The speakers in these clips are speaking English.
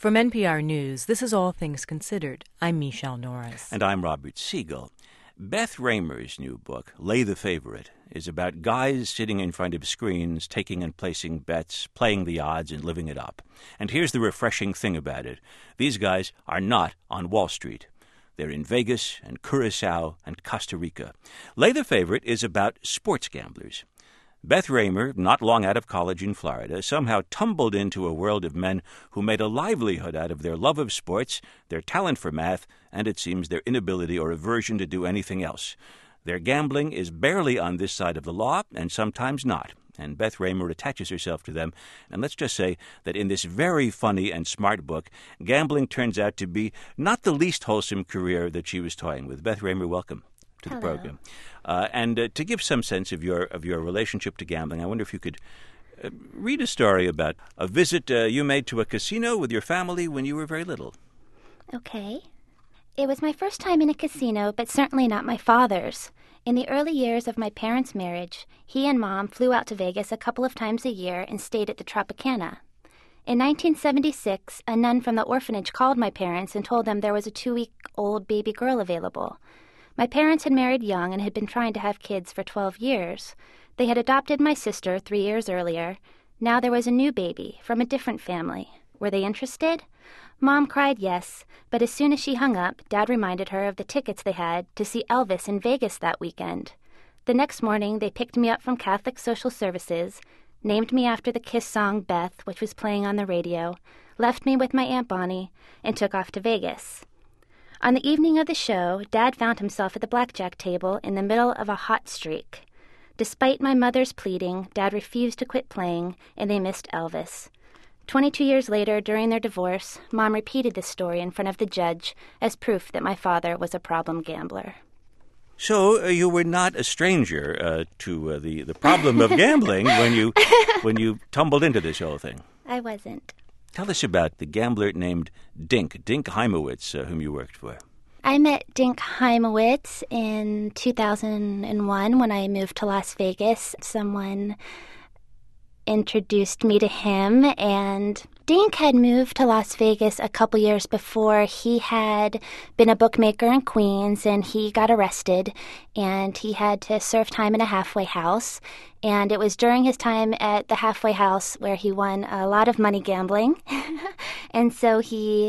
From NPR News, this is All Things Considered. I'm Michelle Norris. And I'm Robert Siegel. Beth Raymer's new book, Lay the Favorite, is about guys sitting in front of screens, taking and placing bets, playing the odds, and living it up. And here's the refreshing thing about it. These guys are not on Wall Street. They're in Vegas and Curacao and Costa Rica. Lay the Favorite is about sports gamblers. Beth Raymer, not long out of college in Florida, somehow tumbled into a world of men who made a livelihood out of their love of sports, their talent for math, and it seems their inability or aversion to do anything else. Their gambling is barely on this side of the law, and sometimes not. And Beth Raymer attaches herself to them. And let's just say that in this very funny and smart book, gambling turns out to be not the least wholesome career that she was toying with. Beth Raymer, welcome to the program. And to give some sense of your relationship to gambling, I wonder if you could read a story about a visit you made to a casino with your family when you were very little. Okay. It was my first time in a casino, but certainly not my father's. In the early years of my parents' marriage, he and Mom flew out to Vegas a couple of times a year and stayed at the Tropicana. In 1976, a nun from the orphanage called my parents and told them there was a 2-week-old baby girl available. My parents had married young and had been trying to have kids for 12 years. They had adopted my sister 3 years earlier. Now there was a new baby from a different family. Were they interested? Mom cried yes, but as soon as she hung up, Dad reminded her of the tickets they had to see Elvis in Vegas that weekend. The next morning, they picked me up from Catholic Social Services, named me after the Kiss song Beth, which was playing on the radio, left me with my Aunt Bonnie, and took off to Vegas. On the evening of the show, Dad found himself at the blackjack table in the middle of a hot streak. Despite my mother's pleading, Dad refused to quit playing, and they missed Elvis. 22 years later, during their divorce, Mom repeated this story in front of the judge as proof that my father was a problem gambler. So you were not a stranger to the problem of gambling when you tumbled into this whole thing. I wasn't. Tell us about the gambler named Dink Heimowitz, whom you worked for. I met Dink Heimowitz in 2001 when I moved to Las Vegas. Someone introduced me to him, and Dink had moved to Las Vegas a couple years before. He had been a bookmaker in Queens, and he got arrested, and he had to serve time in a halfway house. And it was during his time at the halfway house where he won a lot of money gambling. And so he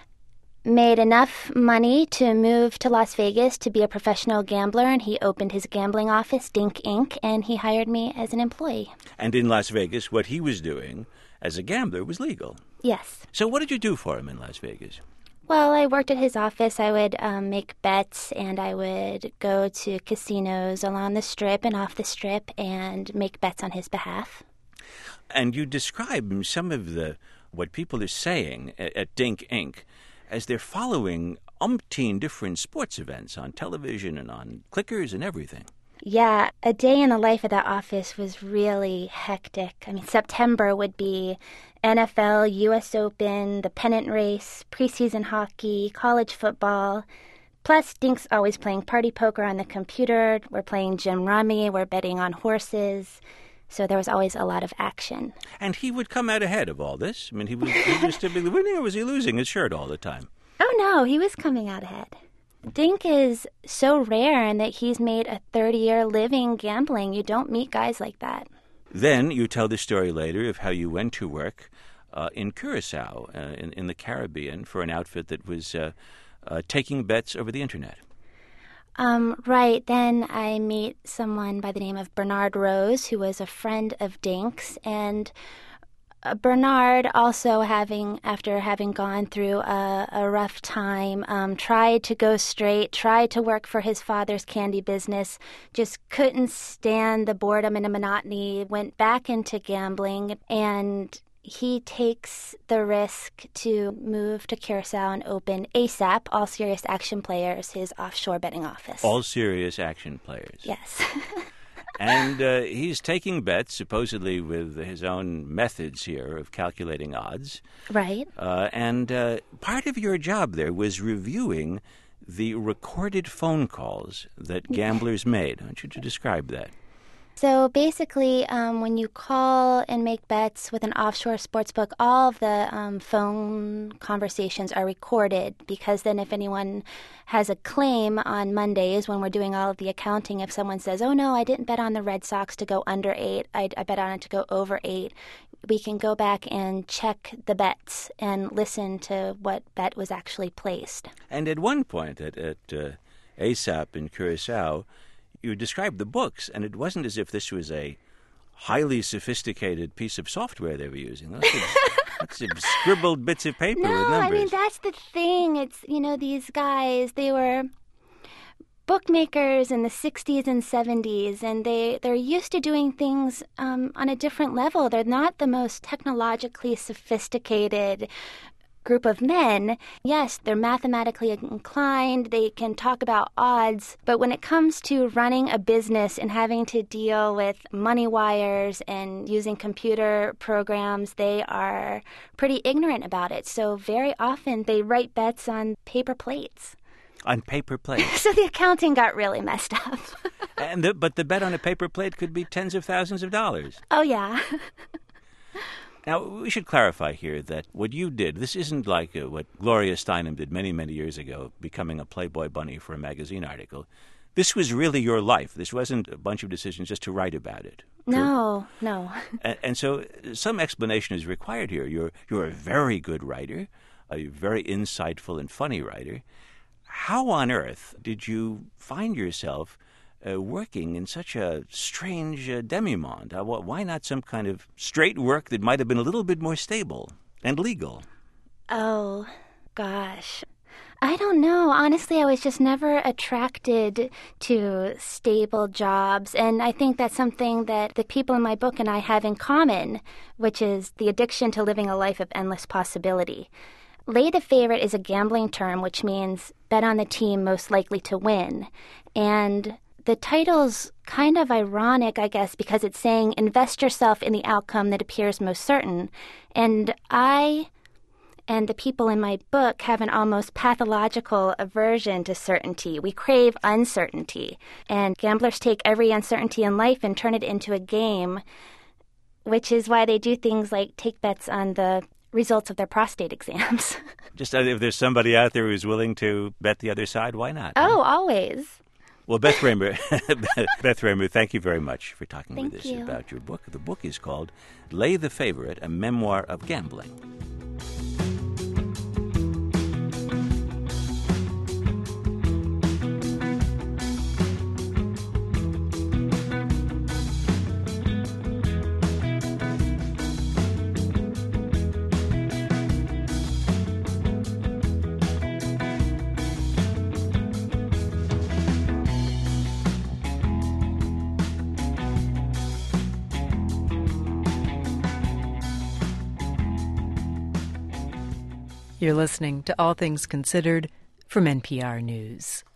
made enough money to move to Las Vegas to be a professional gambler, and he opened his gambling office, Dink Inc., and he hired me as an employee. And in Las Vegas, what he was doing as a gambler was legal. Yes. So what did you do for him in Las Vegas? Well, I worked at his office. I would make bets, and I would go to casinos along the Strip and off the Strip and make bets on his behalf. And you describe some of what people are saying at Dink Inc. as they're following umpteen different sports events on television and on clickers and everything. Yeah, a day in the life of that office was really hectic. I mean, September would be NFL, U.S. Open, the pennant race, preseason hockey, college football. Plus, Dink's always playing party poker on the computer. We're playing gin rummy. We're betting on horses. So there was always a lot of action. And he would come out ahead of all this? I mean, he was typically winning, or was he losing his shirt all the time? Oh, no, he was coming out ahead. Dink is so rare in that he's made a 30-year living gambling. You don't meet guys like that. Then you tell the story later of how you went to work in Curacao, in the Caribbean, for an outfit that was taking bets over the Internet. Right. Then I meet someone by the name of Bernard Rose, who was a friend of Dink's, and Bernard, also after having gone through a rough time, tried to go straight, tried to work for his father's candy business, just couldn't stand the boredom and the monotony, went back into gambling, and he takes the risk to move to Curacao and open ASAP, All Serious Action Players, his offshore betting office. All Serious Action Players. Yes. And he's taking bets, supposedly with his own methods here of calculating odds. Right. And part of your job there was reviewing the recorded phone calls that gamblers made. I want you to describe that. So basically, when you call and make bets with an offshore sportsbook, all of the phone conversations are recorded, because then if anyone has a claim on Mondays when we're doing all of the accounting, if someone says, oh no, I didn't bet on the Red Sox to go under 8, I bet on it to go over 8, we can go back and check the bets and listen to what bet was actually placed. And at one point at ASAP in Curacao, you described the books, and it wasn't as if this was a highly sophisticated piece of software they were using. Lots of scribbled bits of paper with numbers. No, I mean, that's the thing. It's, these guys, they were bookmakers in the 60s and 70s, and they're used to doing things on a different level. They're not the most technologically sophisticated group of men. Yes, they're mathematically inclined, they can talk about odds, but when it comes to running a business and having to deal with money wires and using computer programs, they are pretty ignorant about it. So very often they write bets on paper plates. On paper plates. So the accounting got really messed up. But the bet on a paper plate could be tens of thousands of dollars. Oh, yeah. Now, we should clarify here that what you did, this isn't like what Gloria Steinem did many, many years ago, becoming a Playboy bunny for a magazine article. This was really your life. This wasn't a bunch of decisions just to write about it. No. And so some explanation is required here. You're a very good writer, a very insightful and funny writer. How on earth did you find yourself working in such a strange demi-monde? Why not some kind of straight work that might have been a little bit more stable and legal? Oh, gosh. I don't know. Honestly, I was just never attracted to stable jobs, and I think that's something that the people in my book and I have in common, which is the addiction to living a life of endless possibility. Lay the favorite is a gambling term, which means bet on the team most likely to win. And the title's kind of ironic, I guess, because it's saying invest yourself in the outcome that appears most certain. And I and the people in my book have an almost pathological aversion to certainty. We crave uncertainty. And gamblers take every uncertainty in life and turn it into a game, which is why they do things like take bets on the results of their prostate exams. Just if there's somebody out there who's willing to bet the other side, why not? Oh, always. Well, Beth Raymer, thank you very much for talking Thank with us you. about your book. The book is called Lay the Favorite, a memoir of gambling. You're listening to All Things Considered from NPR News.